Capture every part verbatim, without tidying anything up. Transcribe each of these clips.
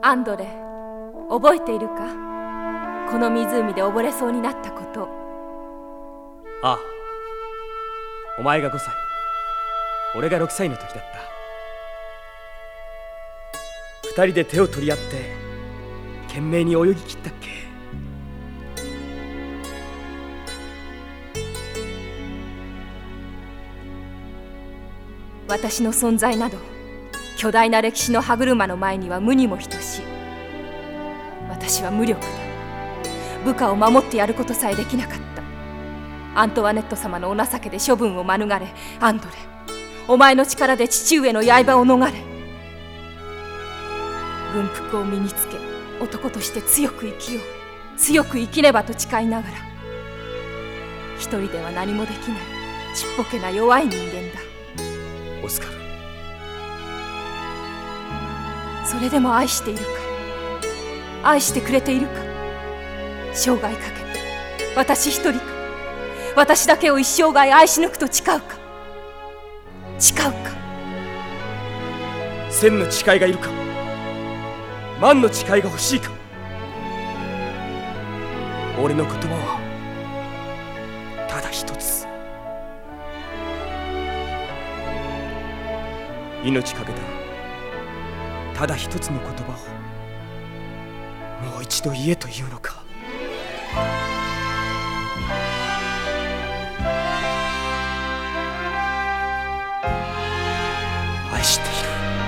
アンドレ、覚えているか？この湖で溺れそうになったこと。 ああ、お前がごさい、俺がろくさいの時だった。二人で手を取り合って懸命に泳ぎ切ったっけ。 私の存在など巨大な歴史の歯車の前には無にも等しい。私は無力だ。部下を守ってやることさえできなかった。アントワネット様のお情けで処分を免れ、アンドレ、お前の力で父上の刃を逃れ、軍服を身につけ男として強く生きよう、強く生きねばと誓いながら、一人では何もできないちっぽけな弱い人間だ。 オスカル、 それでも愛しているか？愛してくれているか？生涯かけて私一人か？私だけを一生涯愛し抜くと誓うか？誓うか？ 千の誓いがいるか？万の誓いが欲しいか？俺の言葉はただ一つ。命かけたただ一つの言葉をもう一度言えというのか。愛している。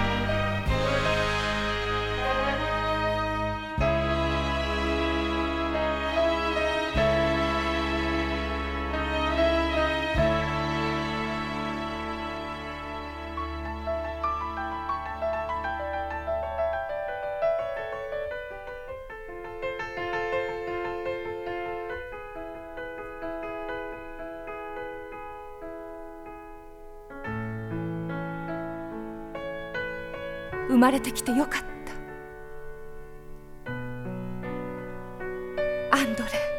生まれてきてよかった。アンドレ。